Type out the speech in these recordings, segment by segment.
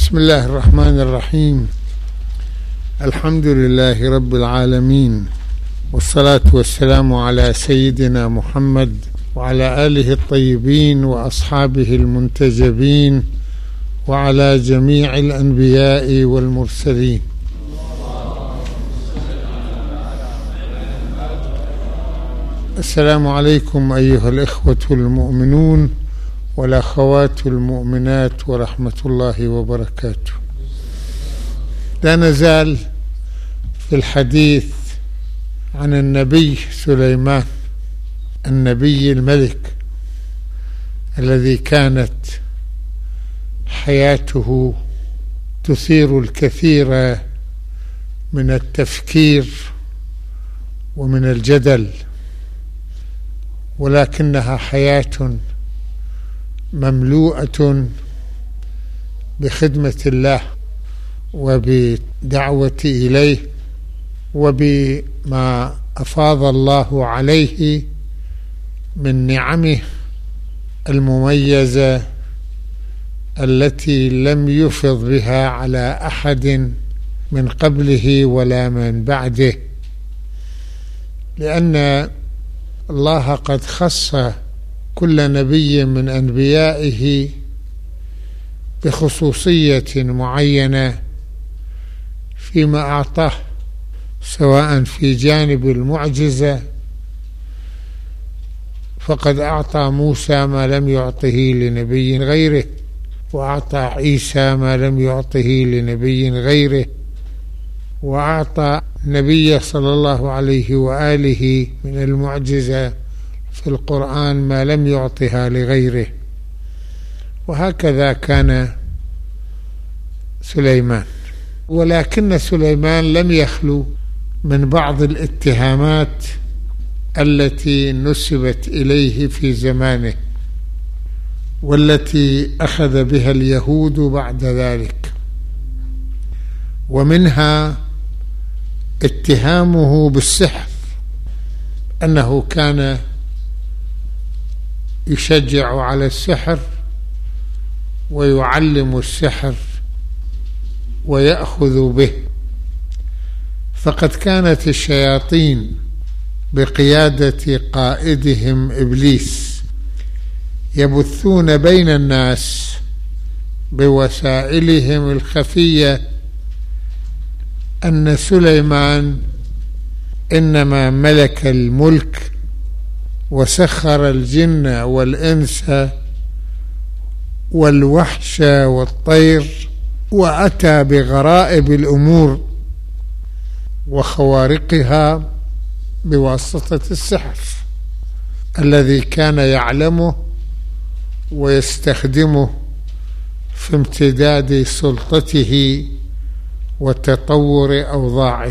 بسم الله الرحمن الرحيم. الحمد لله رب العالمين، والصلاة والسلام على سيدنا محمد وعلى آله الطيبين وأصحابه المنتجبين وعلى جميع الأنبياء والمرسلين. السلام عليكم أيها الإخوة المؤمنون والأخوات المؤمنات ورحمة الله وبركاته. لا نزال في الحديث عن النبي سليمان، النبي الملك الذي كانت حياته تثير الكثير من التفكير ومن الجدل، ولكنها حياة مملوءة بخدمة الله وبدعوة إليه وبما أفاض الله عليه من نعمه المميزة التي لم يفض بها على أحد من قبله ولا من بعده، لأن الله قد خص كل نبي من أنبيائه بخصوصية معينة فيما أعطاه، سواء في جانب المعجزة فقد أعطى موسى ما لم يعطه لنبي غيره، وأعطى عيسى ما لم يعطه لنبي غيره، وأعطى النبي صلى الله عليه وآله من المعجزة في القرآن ما لم يعطها لغيره. وهكذا كان سليمان، ولكن سليمان لم يخلو من بعض الاتهامات التي نسبت إليه في زمانه، والتي أخذ بها اليهود بعد ذلك، ومنها اتهامه بالسحر، أنه كان يشجع على السحر ويعلم السحر ويأخذ به. فقد كانت الشياطين بقيادة قائدهم إبليس يبثون بين الناس بوسائلهم الخفية أن سليمان إنما ملك الملك وسخر الجن والإنس والوحش والطير، وأتى بغرائب الأمور وخوارقها بواسطة السحر الذي كان يعلمه ويستخدمه في امتداد سلطته وتطور أوضاعه.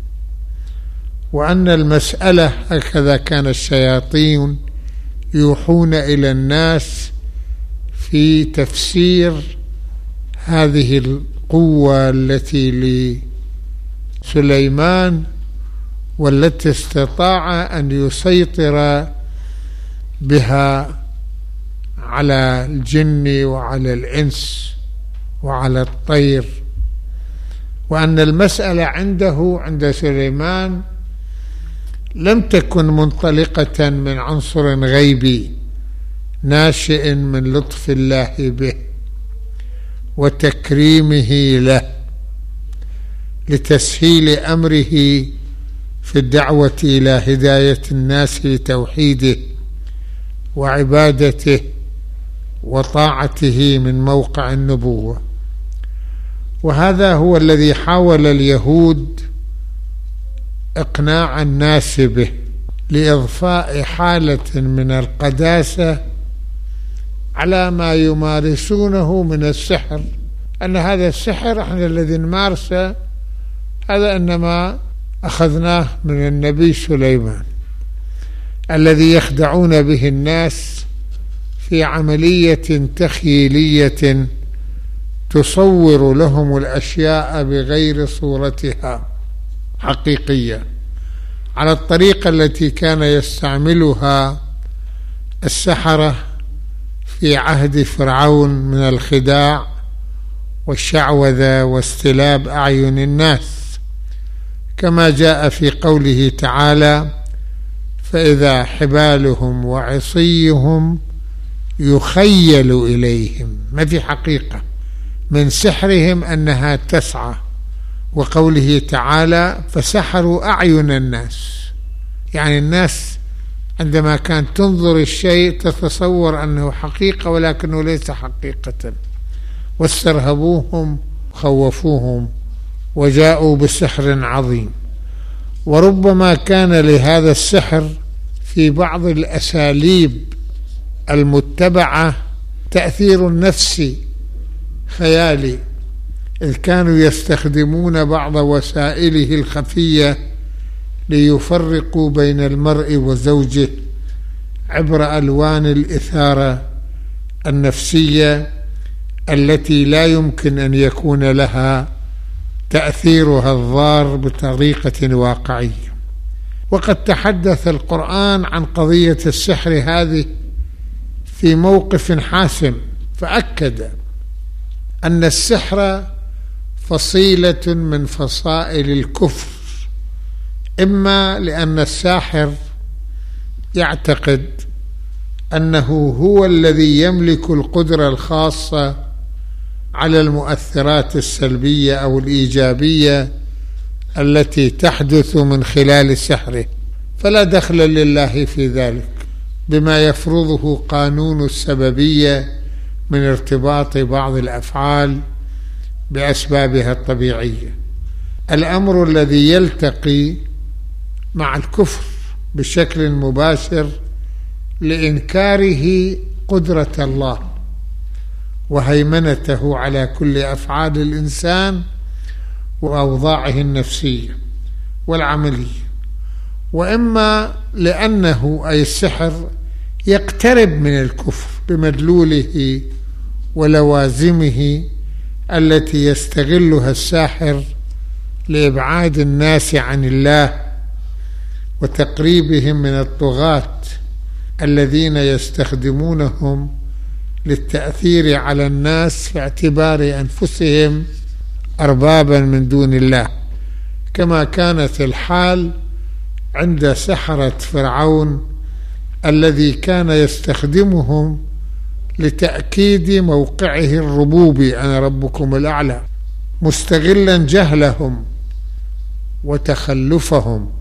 وأن المسألة هكذا كان الشياطين يوحون إلى الناس في تفسير هذه القوة التي لسليمان، والتي استطاع أن يسيطر بها على الجن وعلى الإنس وعلى الطير. وأن المسألة عند سليمان لم تكن منطلقة من عنصر غيبي ناشئ من لطف الله به وتكريمه له لتسهيل أمره في الدعوة إلى هداية الناس لتوحيده وعبادته وطاعته من موقع النبوة. وهذا هو الذي حاول اليهود إقناع الناس به، لإضفاء حالة من القداسة على ما يمارسونه من السحر، أن هذا السحر احنا الذي نمارسه هذا إنما أخذناه من النبي سليمان، الذي يخدعون به الناس في عملية تخيلية تصور لهم الأشياء بغير صورتها حقيقية، على الطريقة التي كان يستعملها السحرة في عهد فرعون من الخداع والشعوذة واستلاب أعين الناس، كما جاء في قوله تعالى: فإذا حبالهم وعصيهم يخيل إليهم، ما في حقيقة من سحرهم أنها تسعى. وقوله تعالى: فسحروا أعين الناس، يعني الناس عندما كانت تنظر الشيء تتصور أنه حقيقة ولكنه ليس حقيقة، واسترهبوهم خوفوهم وجاءوا بسحر عظيم. وربما كان لهذا السحر في بعض الأساليب المتبعة تأثير نفسي خيالي، إذ كانوا يستخدمون بعض وسائله الخفية ليفرقوا بين المرء وزوجه عبر ألوان الإثارة النفسية التي لا يمكن أن يكون لها تأثيرها الضار بطريقة واقعية. وقد تحدث القرآن عن قضية السحر هذه في موقف حاسم، فأكد أن السحر فصيلة من فصائل الكفر، إما لأن الساحر يعتقد أنه هو الذي يملك القدرة الخاصة على المؤثرات السلبية أو الإيجابية التي تحدث من خلال سحره، فلا دخل لله في ذلك بما يفرضه قانون السببية من ارتباط بعض الأفعال بأسبابها الطبيعية. الأمر الذي يلتقي مع الكفر بشكل مباشر لإنكاره قدرة الله وهيمنته على كل أفعال الإنسان وأوضاعه النفسية والعملية، وإما لأنه أي السحر يقترب من الكفر بمدلوله ولوازمه التي يستغلها الساحر لإبعاد الناس عن الله وتقريبهم من الطغاة الذين يستخدمونهم للتأثير على الناس في اعتبار أنفسهم أربابا من دون الله، كما كانت الحال عند سحرة فرعون الذي كان يستخدمهم لتأكيد موقعه الربوبي: أنا ربكم الأعلى، مستغلا جهلهم وتخلفهم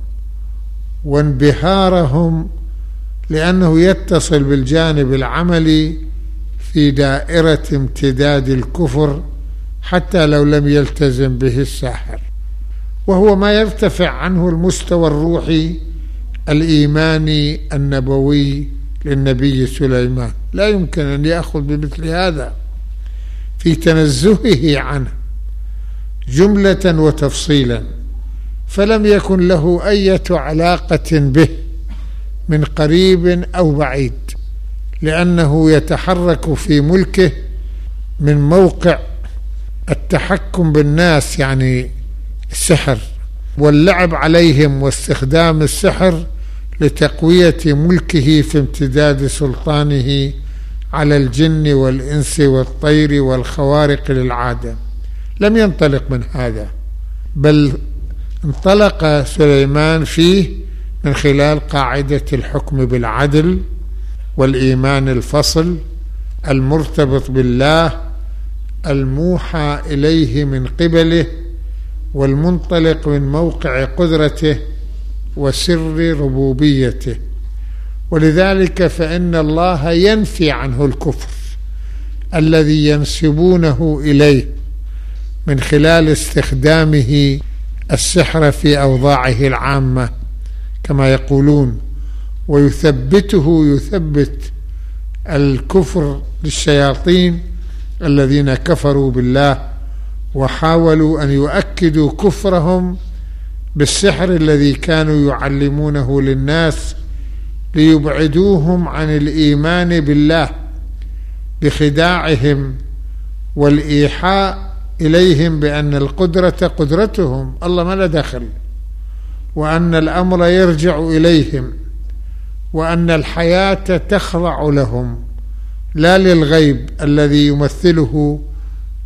وانبهارهم، لأنه يتصل بالجانب العملي في دائرة امتداد الكفر حتى لو لم يلتزم به الساحر، وهو ما يرتفع عنه المستوى الروحي الإيماني النبوي للنبي سليمان. لا يمكن أن يأخذ بمثل هذا في تنزهه عنه جملة وتفصيلا، فلم يكن له أي علاقة به من قريب أو بعيد، لأنه يتحرك في ملكه من موقع التحكم بالناس، يعني السحر واللعب عليهم واستخدام السحر لتقوية ملكه في امتداد سلطانه على الجن والإنس والطير والخوارق للعادة. لم ينطلق من هذا، بل انطلق سليمان فيه من خلال قاعدة الحكم بالعدل والإيمان الفصل المرتبط بالله الموحى إليه من قبله والمنطلق من موقع قدرته وسر ربوبيته. ولذلك فإن الله ينفي عنه الكفر الذي ينسبونه إليه من خلال استخدامه السحر في أوضاعه العامة كما يقولون، يثبت الكفر للشياطين الذين كفروا بالله وحاولوا أن يؤكدوا كفرهم بالسحر الذي كانوا يعلمونه للناس ليبعدوهم عن الإيمان بالله بخداعهم والإيحاء إليهم بأن القدرة قدرتهم، الله ما له دخل، وأن الأمر يرجع إليهم، وأن الحياة تخضع لهم لا للغيب الذي يمثله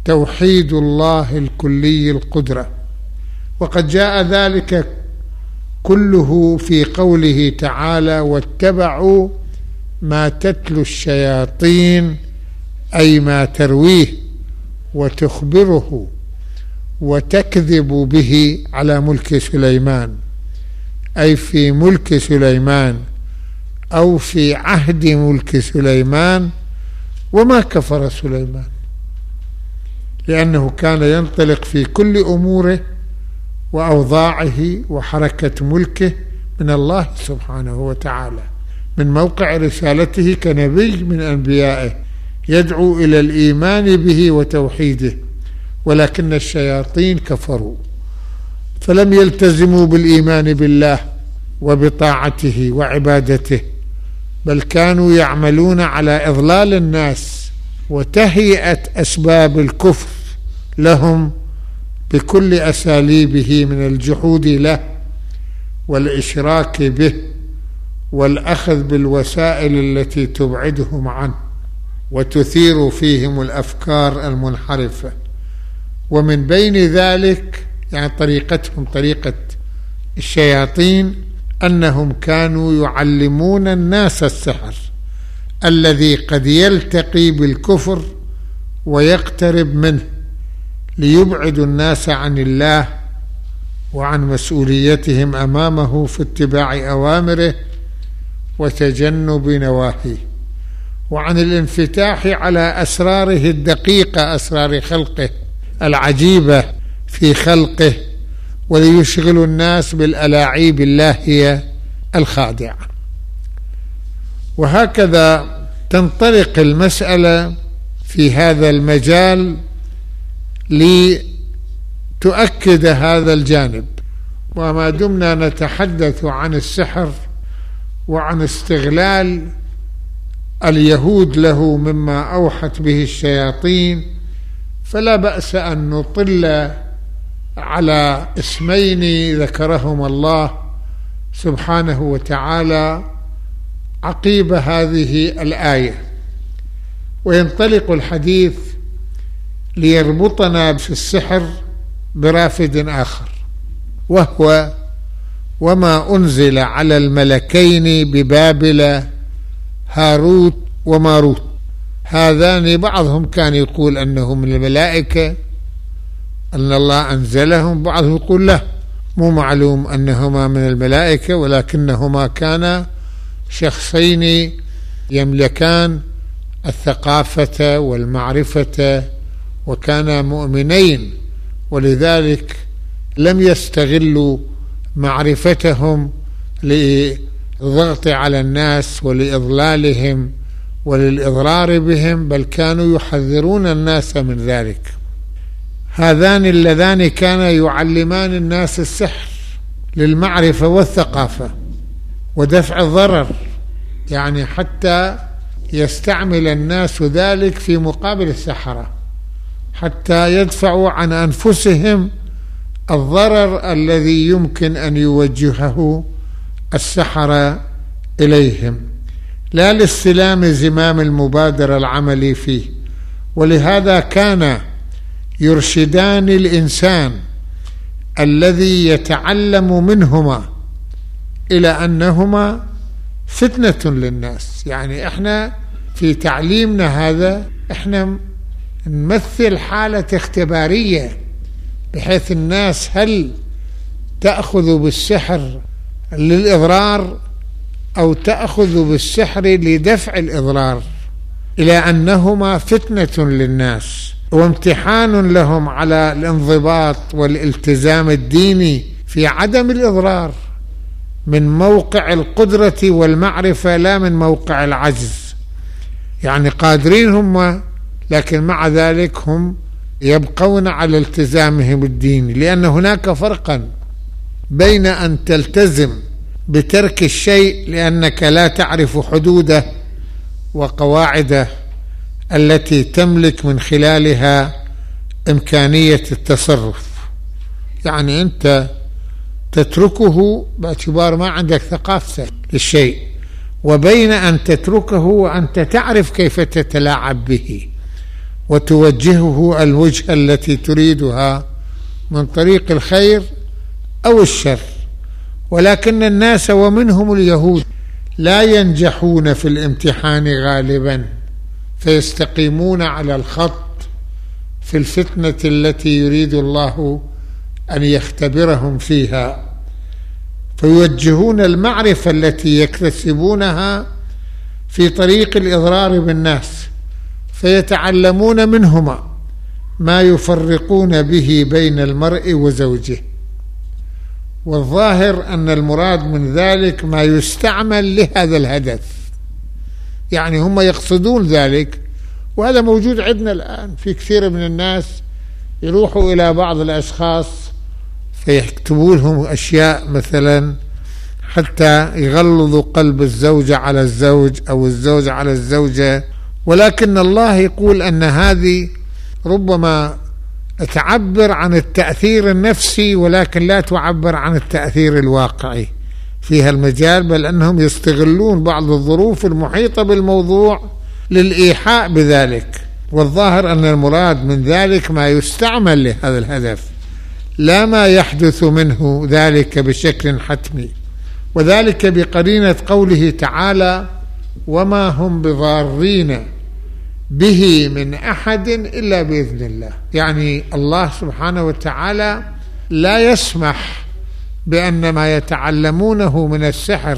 توحيد الله الكلي القدرة. وقد جاء ذلك كله في قوله تعالى: واتبعوا ما تتلو الشياطين، أي ما ترويه وتخبره وتكذب به على ملك سليمان، أي في ملك سليمان أو في عهد ملك سليمان. وما كفر سليمان، لأنه كان ينطلق في كل أموره وأوضاعه وحركة ملكه من الله سبحانه وتعالى، من موقع رسالته كنبي من أنبيائه يدعو إلى الإيمان به وتوحيده. ولكن الشياطين كفروا فلم يلتزموا بالإيمان بالله وبطاعته وعبادته، بل كانوا يعملون على إضلال الناس وتهيئة أسباب الكفر لهم بكل أساليبه من الجحود له والإشراك به والأخذ بالوسائل التي تبعدهم عنه وتثير فيهم الأفكار المنحرفة. ومن بين ذلك يعني طريقتهم طريقة الشياطين أنهم كانوا يعلمون الناس السحر الذي قد يلتقي بالكفر ويقترب منه، ليبعدوا الناس عن الله وعن مسؤوليتهم أمامه في اتباع أوامره وتجنب نواهيه، وعن الانفتاح على أسراره الدقيقة، أسرار خلقه العجيبة في خلقه، وليشغل الناس بالألاعيب اللاهية الخادعة. وهكذا تنطلق المسألة في هذا المجال لتؤكد هذا الجانب. وما دمنا نتحدث عن السحر وعن استغلال اليهود له مما أوحت به الشياطين، فلا بأس أن نطل على اسمين ذكرهما الله سبحانه وتعالى عقيب هذه الآية. وينطلق الحديث ليربطنا في السحر برافد آخر، وهو وما أنزل على الملكين ببابل هاروت وماروت. هذان بعضهم كان يقول أنه من الملائكة، أن الله أنزلهم، بعضهم يقول لا، مو معلوم أنهما من الملائكة، ولكنهما كانا شخصين يملكان الثقافة والمعرفة وكانا مؤمنين، ولذلك لم يستغلوا معرفتهم للضغط على الناس ولإضلالهم وللإضرار بهم، بل كانوا يحذرون الناس من ذلك. هذان اللذان كانا يعلمان الناس السحر للمعرفة والثقافة ودفع الضرر، يعني حتى يستعمل الناس ذلك في مقابل السحرة، حتى يدفعوا عن أنفسهم الضرر الذي يمكن أن يوجهه السحرة إليهم، لا لاستلام زمام المبادرة العملي فيه. ولهذا كان يرشدان الإنسان الذي يتعلم منهما إلى أنهما فتنة للناس. يعني إحنا في تعليمنا هذا إحنا نمثل حالة اختبارية، بحيث الناس هل تأخذ بالسحر للإضرار أو تأخذ بالسحر لدفع الإضرار، إلى أنهما فتنة للناس وامتحان لهم على الانضباط والالتزام الديني في عدم الإضرار من موقع القدرة والمعرفة، لا من موقع العجز. يعني قادرين هم، لكن مع ذلك هم يبقون على التزامهم الديني، لأن هناك فرقا بين أن تلتزم بترك الشيء لأنك لا تعرف حدوده وقواعده التي تملك من خلالها إمكانية التصرف، يعني أنت تتركه باعتبار ما عندك ثقافة للشيء، وبين أن تتركه وأنت تعرف كيف تتلاعب به وتوجهه الوجهة التي تريدها من طريق الخير أو الشر. ولكن الناس ومنهم اليهود لا ينجحون في الامتحان غالبا، فيستقيمون على الخط في الفتنة التي يريد الله أن يختبرهم فيها، فيوجهون المعرفة التي يكتسبونها في طريق الإضرار بالناس، فيتعلمون منهما ما يفرقون به بين المرء وزوجه. والظاهر أن المراد من ذلك ما يستعمل لهذا الهدف، يعني هم يقصدون ذلك، وهذا موجود عندنا الآن في كثير من الناس. يروحوا إلى بعض الأشخاص فيكتبوا لهم أشياء مثلا حتى يغلظوا قلب الزوجة على الزوج أو الزوج على الزوجة، ولكن الله يقول أن هذه ربما تعبر عن التأثير النفسي ولكن لا تعبر عن التأثير الواقعي في هالمجال، بل أنهم يستغلون بعض الظروف المحيطة بالموضوع للإيحاء بذلك. والظاهر أن المراد من ذلك ما يستعمل لهذا الهدف، لا ما يحدث منه ذلك بشكل حتمي، وذلك بقرينة قوله تعالى: وما هم بضارين به من أحد إلا بإذن الله. يعني الله سبحانه وتعالى لا يسمح بأن ما يتعلمونه من السحر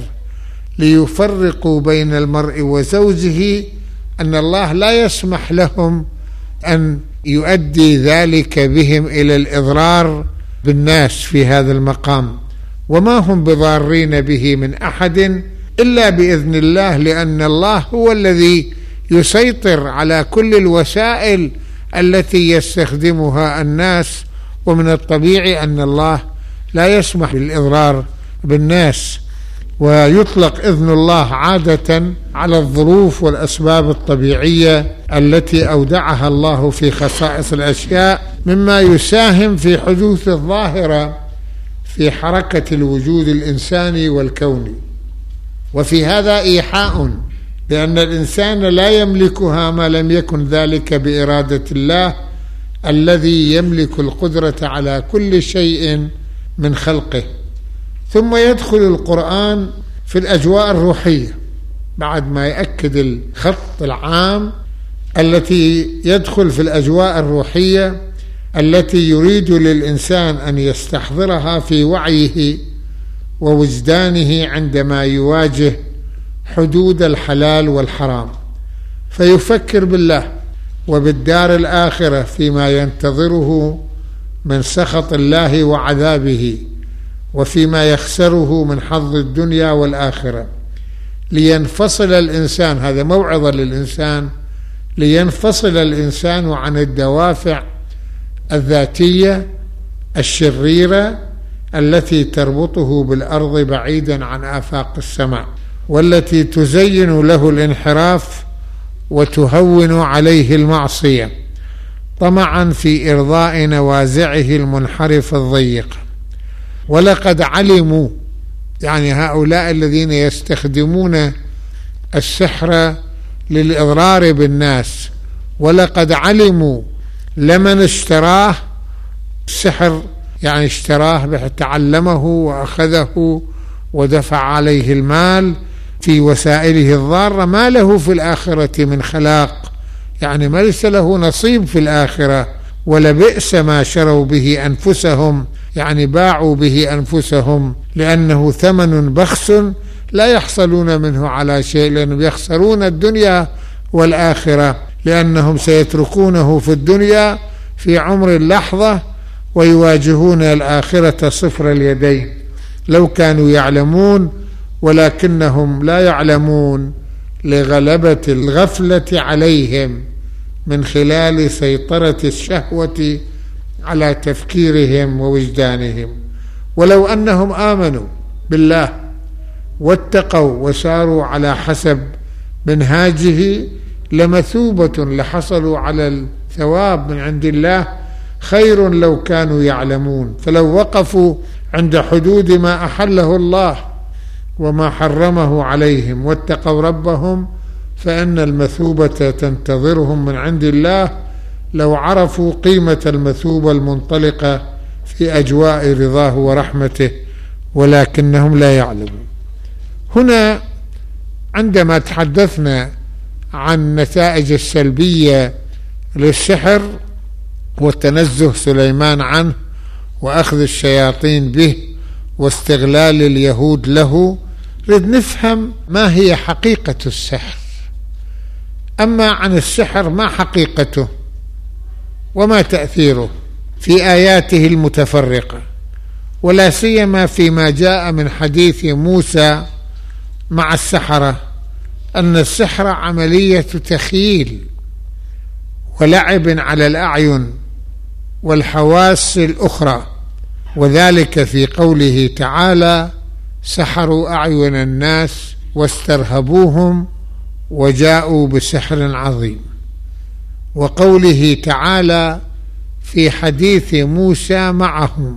ليفرقوا بين المرء وزوجه، أن الله لا يسمح لهم أن يؤدي ذلك بهم إلى الإضرار بالناس في هذا المقام. وما هم بضارين به من أحد إلا بإذن الله، لأن الله هو الذي يسيطر على كل الوسائل التي يستخدمها الناس، ومن الطبيعي أن الله لا يسمح بالإضرار بالناس، ويطلق إذن الله عادة على الظروف والأسباب الطبيعية التي أودعها الله في خصائص الأشياء، مما يساهم في حدوث الظاهرة في حركة الوجود الإنساني والكوني. وفي هذا إيحاء بأن الإنسان لا يملكها ما لم يكن ذلك بإرادة الله الذي يملك القدرة على كل شيء من خلقه. ثم يدخل القرآن في الأجواء الروحية بعد ما يأكد الخط العام التي يدخل في الأجواء الروحية التي يريد للإنسان أن يستحضرها في وعيه ووجدانه عندما يواجه حدود الحلال والحرام، فيفكر بالله وبالدار الآخرة فيما ينتظره من سخط الله وعذابه، وفيما يخسره من حظ الدنيا والآخرة، لينفصل الإنسان. هذا موعظة للإنسان، لينفصل الإنسان عن الدوافع الذاتية الشريرة التي تربطه بالأرض بعيدا عن آفاق السماء، والتي تزين له الانحراف وتهون عليه المعصية طمعا في إرضاء نوازعه المنحرفة الضيقة. ولقد علموا، يعني هؤلاء الذين يستخدمون السحر للإضرار بالناس، ولقد علموا لمن اشتراه. السحر يعني اشتراه، تعلمه وأخذه ودفع عليه المال في وسائله الضارة، ما له في الآخرة من خلاق، يعني ما ليس له نصيب في الآخرة. ولبئس ما شروا به أنفسهم، يعني باعوا به أنفسهم، لأنه ثمن بخس لا يحصلون منه على شيء، لأنهم يخسرون الدنيا والآخرة، لأنهم سيتركونه في الدنيا في عمر اللحظة ويواجهون الآخرة صفر اليدين لو كانوا يعلمون، ولكنهم لا يعلمون لغلبة الغفلة عليهم من خلال سيطرة الشهوة على تفكيرهم ووجدانهم. ولو أنهم آمنوا بالله واتقوا وساروا على حسب منهاجه لمثوبة، لحصلوا على الثواب من عند الله خير لو كانوا يعلمون. فلو وقفوا عند حدود ما أحله الله وما حرمه عليهم واتقوا ربهم، فإن المثوبة تنتظرهم من عند الله لو عرفوا قيمة المثوبة المنطلقة في أجواء رضاه ورحمته، ولكنهم لا يعلمون. هنا عندما تحدثنا عن النتائج السلبية للسحر وتنزه سليمان عنه وأخذ الشياطين به واستغلال اليهود له، نريد نفهم ما هي حقيقة السحر. أما عن السحر ما حقيقته وما تأثيره في آياته المتفرقة، ولا سيما فيما جاء من حديث موسى مع السحرة، أن السحر عملية تخييل ولعب على الأعين والحواس الأخرى، وذلك في قوله تعالى: سحروا أعين الناس واسترهبوهم وجاءوا بسحر عظيم. وقوله تعالى في حديث موسى معهم: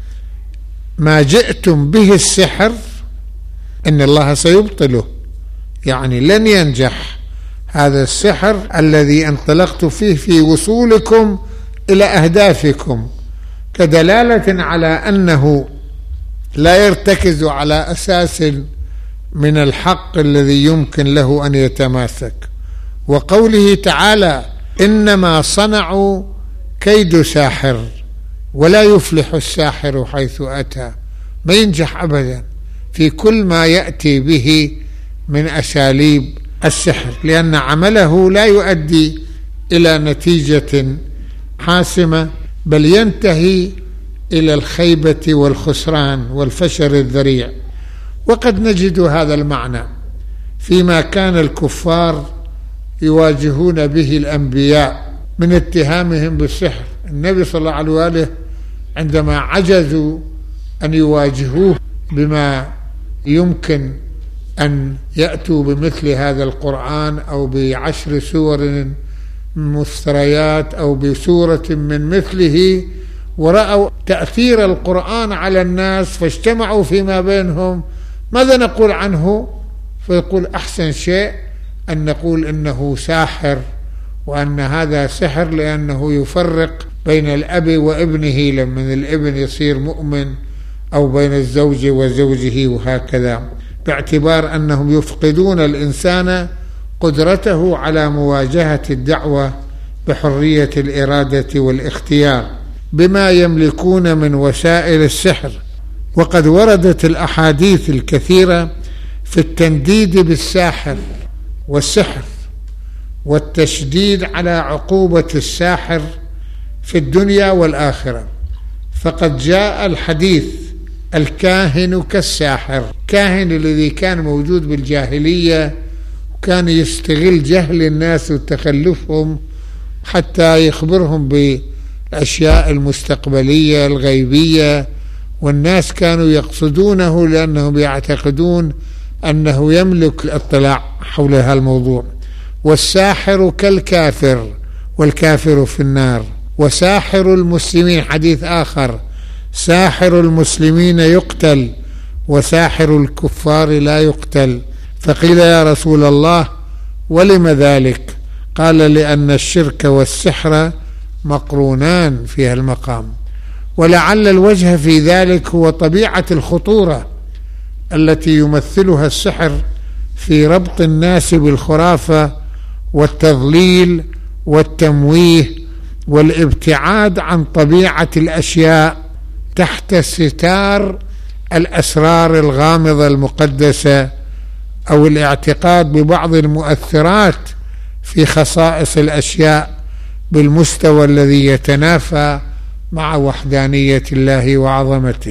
ما جئتم به السحر إن الله سيبطله، يعني لن ينجح هذا السحر الذي انطلقت فيه في وصولكم إلى أهدافكم، كدلالة على أنه لا يرتكز على أساس من الحق الذي يمكن له أن يتماسك. وقوله تعالى: إنما صنعوا كيد ساحر ولا يفلح الساحر حيث أتى، ما ينجح أبدا في كل ما يأتي به من أساليب السحر، لأن عمله لا يؤدي إلى نتيجة حاسمة، بل ينتهي إلى الخيبة والخسران والفشل الذريع. وقد نجد هذا المعنى فيما كان الكفار يواجهون به الأنبياء من اتهامهم بالسحر. النبي صلى الله عليه وآله عندما عجزوا أن يواجهوه بما يمكن أن يأتوا بمثل هذا القرآن أو ب10 سور مفتريات أو بسورة من مثله، ورأوا تأثير القرآن على الناس فاجتمعوا فيما بينهم: ماذا نقول عنه؟ فيقول: أحسن شيء أن نقول إنه ساحر، وأن هذا سحر لأنه يفرق بين الأب وابنه لما الابن يصير مؤمن، أو بين الزوج وزوجه، وهكذا، باعتبار أنهم يفقدون الإنسان قدرته على مواجهة الدعوة بحرية الإرادة والاختيار بما يملكون من وسائل السحر. وقد وردت الأحاديث الكثيرة في التنديد بالساحر والسحر والتشديد على عقوبة الساحر في الدنيا والآخرة. فقد جاء الحديث: الكاهن كالساحر. الكاهن الذي كان موجود بالجاهلية وكان يستغل جهل الناس وتخلفهم حتى يخبرهم بالأشياء المستقبلية الغيبية، والناس كانوا يقصدونه لأنهم يعتقدون أنه يملك الاطلاع حول هذا الموضوع. والساحر كالكافر والكافر في النار. وساحر المسلمين، حديث آخر: ساحر المسلمين يقتل وساحر الكفار لا يقتل. فقيل: يا رسول الله ولم ذلك؟ قال: لأن الشرك والسحر مقرونان في المقام. ولعل الوجه في ذلك هو طبيعة الخطورة التي يمثلها السحر في ربط الناس بالخرافة والتضليل والتمويه والابتعاد عن طبيعة الأشياء تحت ستار الأسرار الغامضة المقدسة، أو الاعتقاد ببعض المؤثرات في خصائص الأشياء بالمستوى الذي يتنافى مع وحدانية الله وعظمته.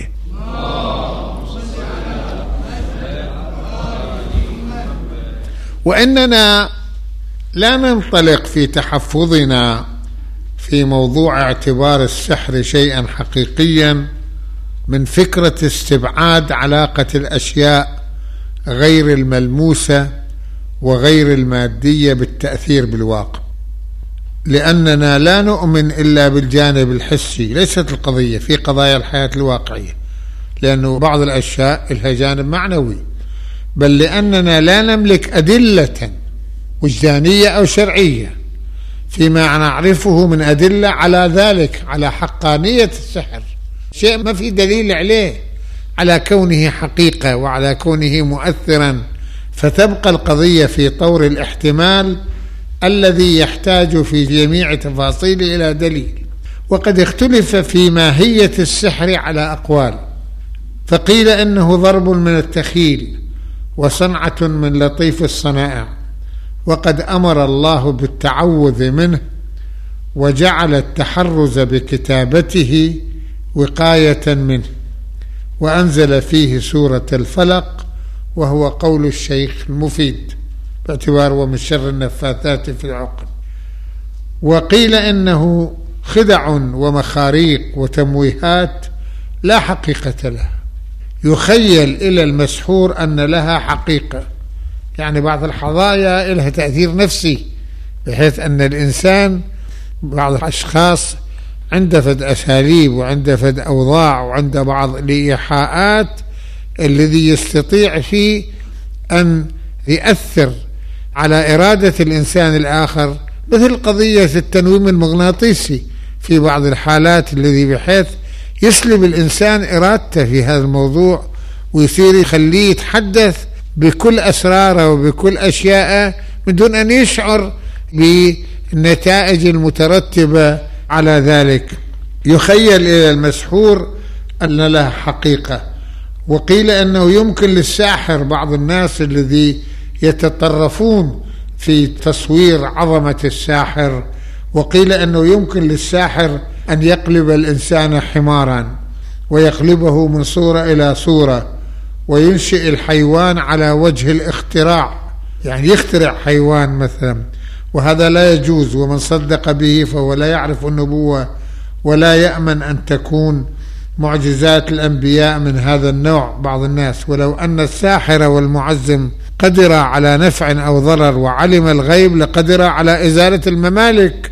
وإننا لا ننطلق في تحفظنا في موضوع اعتبار السحر شيئا حقيقيا من فكرة استبعاد علاقة الأشياء غير الملموسة وغير المادية بالتأثير بالواقع، لأننا لا نؤمن إلا بالجانب الحسي. ليست القضية في قضايا الحياة الواقعية، لأنه بعض الأشياء لها جانب معنوي، بل لأننا لا نملك أدلة وجدانية أو شرعية فيما نعرفه من أدلة على ذلك، على حقانية السحر، شيء ما في دليل عليه على كونه حقيقة وعلى كونه مؤثرا، فتبقى القضية في طور الاحتمال الذي يحتاج في جميع تفاصيله إلى دليل. وقد اختلف في ماهية السحر على أقوال، فقيل إنه ضرب من التخيل وصنعة من لطيف الصنائع، وقد أمر الله بالتعوذ منه وجعل التحرز بكتابته وقاية منه، وأنزل فيه سورة الفلق، وهو قول الشيخ المفيد باعتبار ومن شر النفاثات في العقد. وقيل إنه خدع ومخاريق وتمويهات لا حقيقة لها، يخيل إلى المسحور أن لها حقيقة، يعني بعض الحظايا لها تأثير نفسي، بحيث أن الإنسان بعض الأشخاص عنده فد أساليب وعنده فد أوضاع وعنده بعض الإيحاءات الذي يستطيع فيه أن يأثر على إرادة الإنسان الآخر، مثل قضية التنويم المغناطيسي في بعض الحالات، الذي بحيث يسلب الإنسان إرادته في هذا الموضوع ويصير يخليه يتحدث بكل أسراره وبكل أشياءه من دون أن يشعر بالنتائج المترتبة على ذلك. يخيل إلى المسحور أن له حقيقة. وقيل أنه يمكن للساحر، بعض الناس الذي يتطرفون في تصوير عظمة الساحر، وقيل أنه يمكن للساحر أن يقلب الإنسان حمارا ويقلبه من صورة إلى صورة، وينشئ الحيوان على وجه الاختراع، يعني يخترع حيوان مثلا، وهذا لا يجوز، ومن صدق به فهو لا يعرف النبوة ولا يأمن أن تكون معجزات الأنبياء من هذا النوع. بعض الناس ولو أن الساحر والمعزم قدر على نفع أو ضرر وعلم الغيب لقدر على إزالة الممالك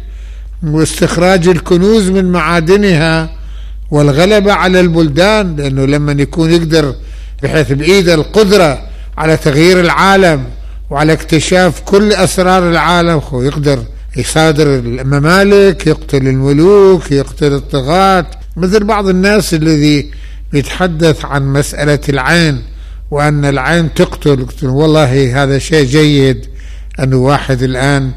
واستخراج الكنوز من معادنها والغلبة على البلدان، لأنه لما يكون يقدر بحيث بإيد القدرة على تغيير العالم وعلى اكتشاف كل أسرار العالم، يقدر يصادر الممالك، يقتل الملوك، يقتل الطغاة. مثل بعض الناس الذي يتحدث عن مسألة العين وأن العين تقتل، والله هذا شيء جيد أنه واحد الآن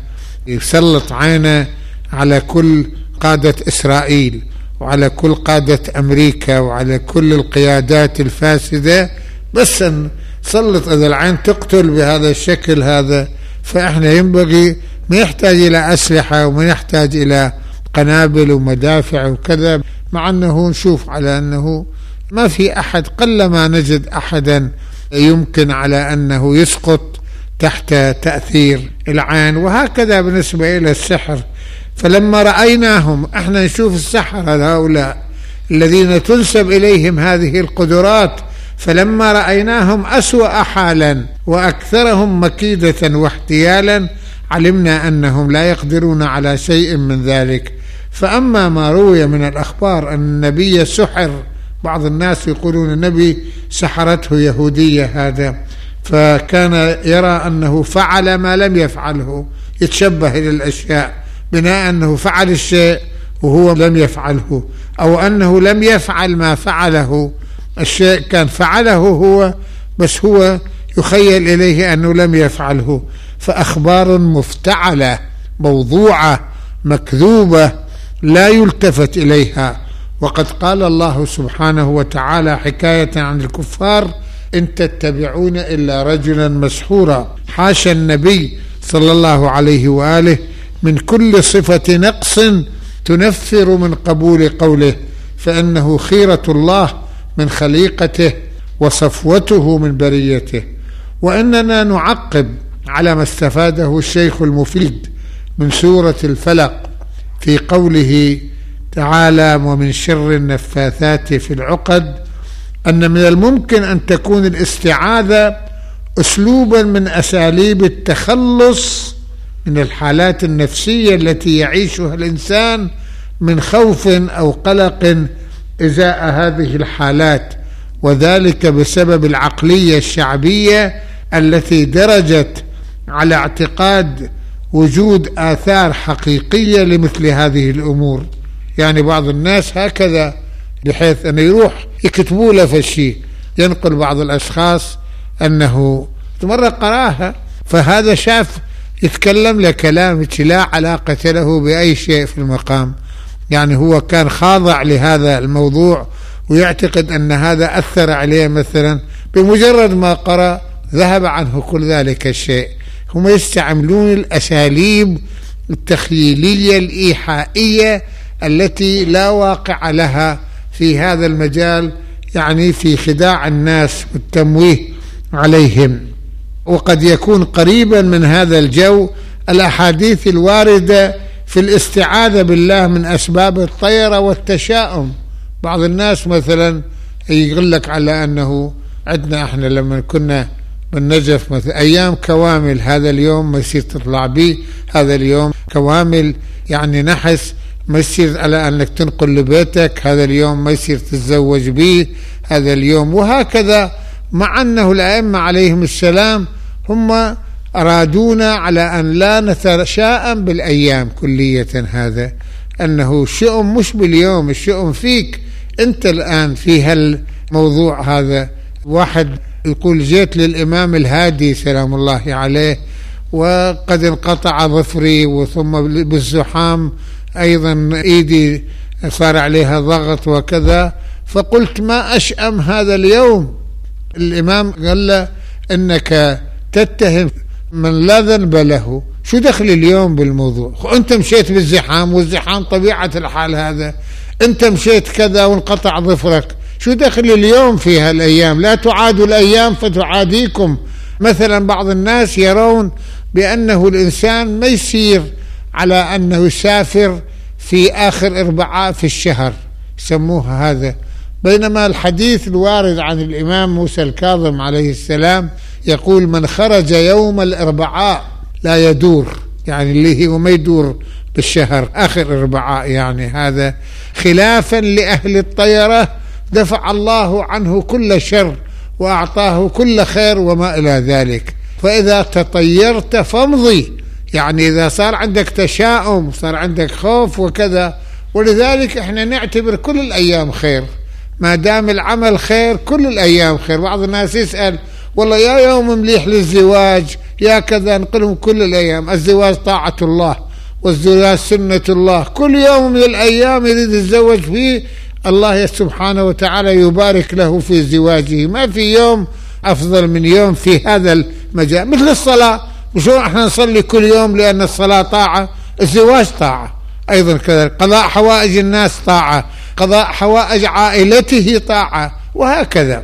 يسلط عينه على كل قادة إسرائيل وعلى كل قادة أمريكا وعلى كل القيادات الفاسدة، بس أن سلط إذا العين تقتل بهذا الشكل هذا، فإحنا ينبغي ما يحتاج إلى أسلحة وما يحتاج إلى قنابل ومدافع وكذا، مع أنه نشوف على أنه ما في أحد، قلما نجد أحدا يمكن على أنه يسقط تحت تأثير العين. وهكذا بالنسبة إلى السحر، فلما رأيناهم احنا نشوف السحر هؤلاء الذين تنسب إليهم هذه القدرات، فلما رأيناهم أسوأ حالا وأكثرهم مكيدة واحتيالا علمنا أنهم لا يقدرون على شيء من ذلك. فأما ما روي من الأخبار أن النبي سحر، بعض الناس يقولون النبي سحرته يهودية هذا، فكان يرى أنه فعل ما لم يفعله، يتشبه إلى الأشياء بناء أنه فعل الشيء وهو لم يفعله، أو أنه لم يفعل ما فعله الشيء، كان فعله هو بس هو يخيل إليه أنه لم يفعله. فأخبار مفتعلة موضوعة مكذوبة لا يلتفت إليها. وقد قال الله سبحانه وتعالى حكاية عن الكفار: إن تتبعون إلا رجلا مسحورا. حاشا النبي صلى الله عليه وآله من كل صفة نقص تنفر من قبول قوله، فإنه خيرة الله من خليقته وصفوته من بريته. وإننا نعقب على ما استفاده الشيخ المفيد من سورة الفلق في قوله تعالى: ومن شر النفاثات في العقد، أن من الممكن أن تكون الاستعاذة أسلوبا من أساليب التخلص من الحالات النفسية التي يعيشها الإنسان من خوف أو قلق إزاء هذه الحالات، وذلك بسبب العقلية الشعبية التي درجت على اعتقاد وجود آثار حقيقية لمثل هذه الأمور. يعني بعض الناس هكذا، بحيث أنه يروح يكتبوا له في الشيء، ينقل بعض الأشخاص أنه مرة قراها، فهذا شاف يتكلم له كلام لا علاقة له بأي شيء في المقام، يعني هو كان خاضع لهذا الموضوع ويعتقد أن هذا أثر عليه مثلا، بمجرد ما قرأ ذهب عنه كل ذلك الشيء. هم يستعملون الأساليب التخيلية الإيحائية التي لا واقع لها في هذا المجال، يعني في خداع الناس والتمويه عليهم. وقد يكون قريبا من هذا الجو الأحاديث الواردة في الاستعاذة بالله من أسباب الطيرة والتشاؤم. بعض الناس مثلا يقول لك على أنه عندنا احنا لما كنا بالنجف مثلا أيام كوامل، هذا اليوم ما يصير تطلع به، هذا اليوم كوامل يعني نحس ما يصير على أنك تنقل لبيتك، هذا اليوم ما يصير تتزوج به، هذا اليوم، وهكذا. مع أنه الأئمة عليهم السلام هم أرادونا على أن لا نتشاءم بالأيام كلية، هذا أنه الشؤم مش باليوم، الشؤم فيك أنت الآن في هالموضوع هذا. واحد يقول جيت للإمام الهادي سلام الله عليه وقد انقطع ظفري، وثم بالزحام أيضا إيدي صار عليها ضغط وكذا، فقلت ما أشأم هذا اليوم. الإمام قال له إنك تتهم من لا ذنب له، شو دخل اليوم بالموضوع؟ أنت مشيت بالزحام، والزحام طبيعة الحال هذا، أنت مشيت كذا وانقطع ظفرك، شو دخل اليوم في هالأيام؟ لا تعادوا الأيام فتعاديكم. مثلا بعض الناس يرون بأنه الإنسان ما يسير على أنه يسافر في آخر 4 في الشهر، يسموها هذا، بينما الحديث الوارد عن الإمام موسى الكاظم عليه السلام يقول من خرج يوم الأربعاء لا يدور، يعني اللي هو ما يدور بالشهر آخر 4، يعني هذا خلافا لأهل الطيرة دفع الله عنه كل شر وأعطاه كل خير وما إلى ذلك. فإذا تطيرت فامضي، يعني إذا صار عندك تشاؤم، صار عندك خوف وكذا. ولذلك احنا نعتبر كل الأيام خير، ما دام العمل خير كل الأيام خير. بعض الناس يسأل والله يا يوم مليح للزواج يا كذا، نقولهم كل الأيام، الزواج طاعة الله والزواج سنة الله، كل يوم من الأيام يريد يتزوج فيه الله سبحانه وتعالى يبارك له في زواجه، ما في يوم أفضل من يوم في هذا المجال. مثل الصلاة، مش احنا نصلي كل يوم لأن الصلاة طاعة، الزواج طاعة أيضا كذا، قضاء حوائج الناس طاعة، قضاء حوائج عائلته طاعة، وهكذا.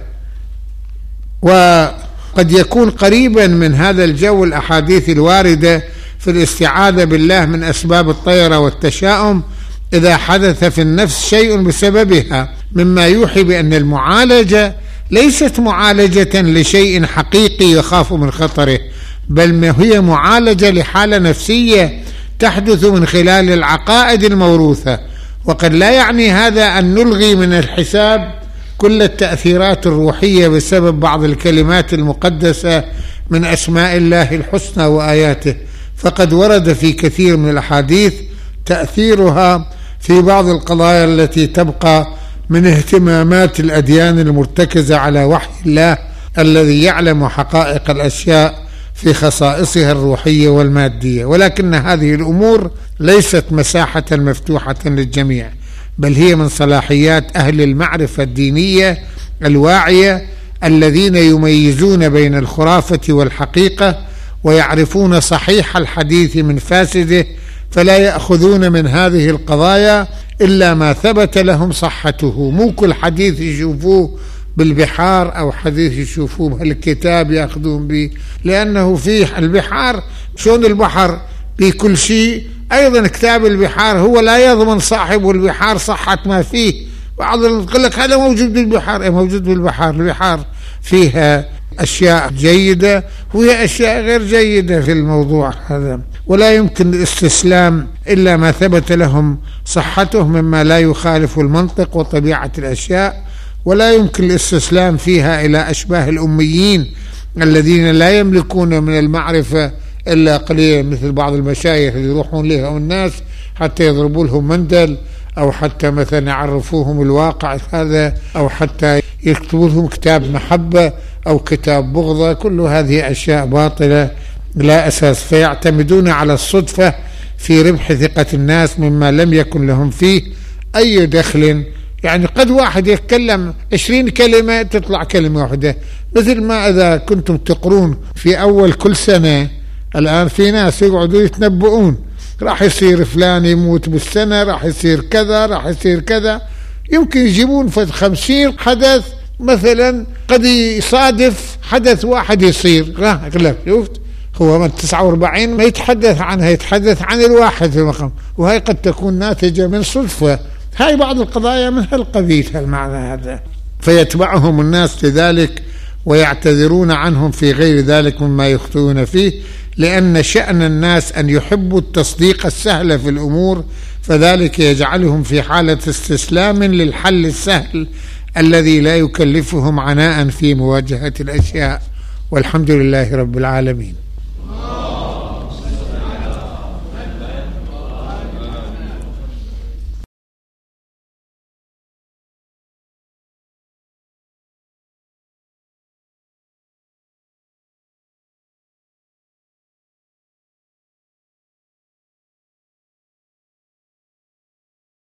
وقد يكون قريبا من هذا الجو الأحاديث الواردة في الاستعاذة بالله من أسباب الطيرة والتشاؤم إذا حدث في النفس شيء بسببها، مما يوحي بأن المعالجة ليست معالجة لشيء حقيقي يخاف من خطره، بل ما هي معالجة لحالة نفسية تحدث من خلال العقائد الموروثة. وقد لا يعني هذا أن نلغي من الحساب كل التأثيرات الروحية بسبب بعض الكلمات المقدسة من أسماء الله الحسنى وآياته، فقد ورد في كثير من الأحاديث تأثيرها في بعض القضايا التي تبقى من اهتمامات الأديان المرتكزة على وحي الله الذي يعلم حقائق الأشياء في خصائصها الروحية والمادية. ولكن هذه الأمور ليست مساحة مفتوحة للجميع، بل هي من صلاحيات أهل المعرفة الدينية الواعية الذين يميزون بين الخرافة والحقيقة ويعرفون صحيح الحديث من فاسده، فلا يأخذون من هذه القضايا إلا ما ثبت لهم صحته. مو كل حديث يشوفوه بالبحار أو حديث يشوفوه بالكتاب يأخذون به، لأنه فيه البحار شون البحر بكل شيء، أيضا كتاب البحار هو لا يضمن صاحب البحار صحة ما فيه. بعض يقول لك هذا موجود بالبحار، موجود بالبحار، البحار فيها أشياء جيدة وهي أشياء غير جيدة في الموضوع هذا، ولا يمكن الاستسلام إلا ما ثبت لهم صحته مما لا يخالف المنطق وطبيعة الأشياء، ولا يمكن الاستسلام فيها إلى أشباه الأميين الذين لا يملكون من المعرفة إلا قليلا، مثل بعض المشايخ اللي يروحون لهم الناس حتى يضربوا لهم مندل، أو حتى مثلا يعرفوهم الواقع هذا، أو حتى يكتبوا لهم كتاب محبة أو كتاب بغضة. كل هذه أشياء باطلة لا أساس، فيعتمدون على الصدفة في ربح ثقة الناس مما لم يكن لهم فيه أي دخل. يعني قد واحد يتكلم 20 كلمة تطلع كلمة واحدة، مثل ما إذا كنتم تقرون في أول كل سنة، الآن في ناس يقعدوا يتنبؤون راح يصير فلان يموت بالسنة، راح يصير كذا، راح يصير كذا. يمكن يجيبون 50 حدث مثلا، قد يصادف حدث واحد يصير. شفت هو من 49 ما يتحدث عنها، يتحدث عن الواحد في المقام، وهي قد تكون ناتجة من صدفة. هاي بعض القضايا من هالقبيل، المعنى هذا. فيتبعهم الناس لذلك ويعتذرون عنهم في غير ذلك مما يخطئون فيه، لأن شأن الناس أن يحبوا التصديق السهل في الأمور، فذلك يجعلهم في حالة استسلام للحل السهل الذي لا يكلفهم عناء في مواجهة الأشياء. والحمد لله رب العالمين.